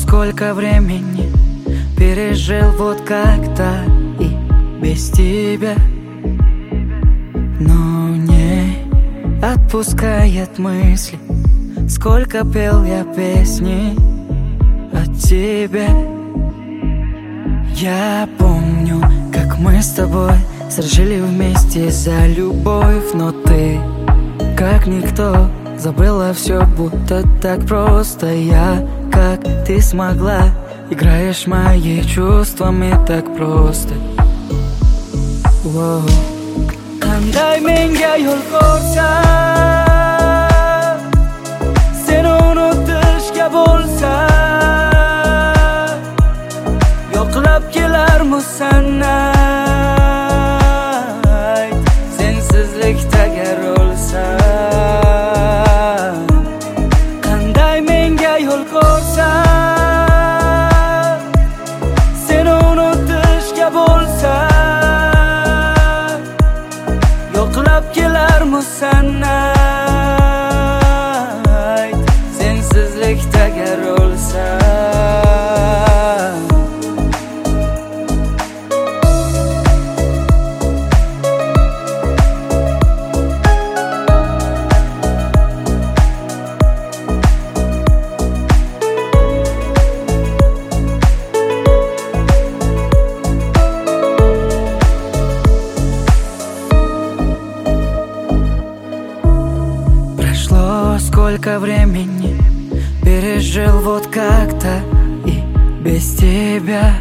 сколько времени пережил вот как-то и без тебя, но не отпускает мысли. Сколько пел я песни от тебя. Я помню, как мы с тобой сражали вместе за любовь, но ты, как никто, забыла все, будто так просто. Я, как ты смогла, играешь моими чувствами так просто. Wow. Qanday menga yo'l ko'rsat, seni unutishga bo'lsa, yo'qlab kelarmisan ayt, sensizlikda gar o'lsam. Qanday menga yo'l ko'rsat, seni unutishga bo'lsa, yo'qlab kelarmisan ayt, sensizlikda gar o'lsam. Сколько времени пережил вот как-то и без тебя.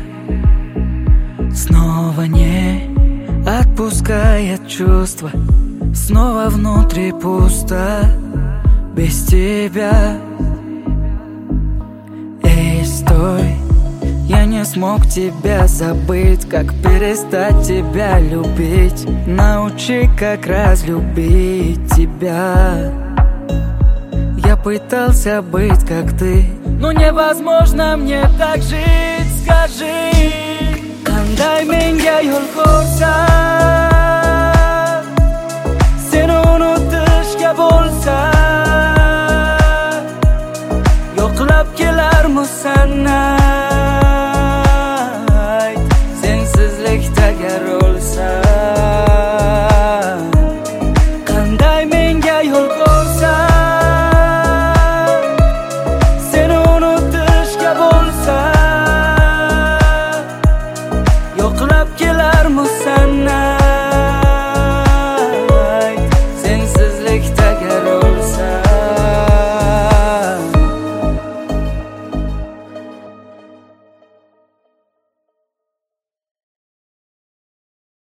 Снова не отпускает чувство, снова внутри пусто без тебя. Эй, стой, я не смог тебя забыть. Как перестать тебя любить? Научи, как разлюбить тебя. Я пытался быть как ты, но невозможно мне так жить. Скажи, qanday menga yo'l ko'rsat,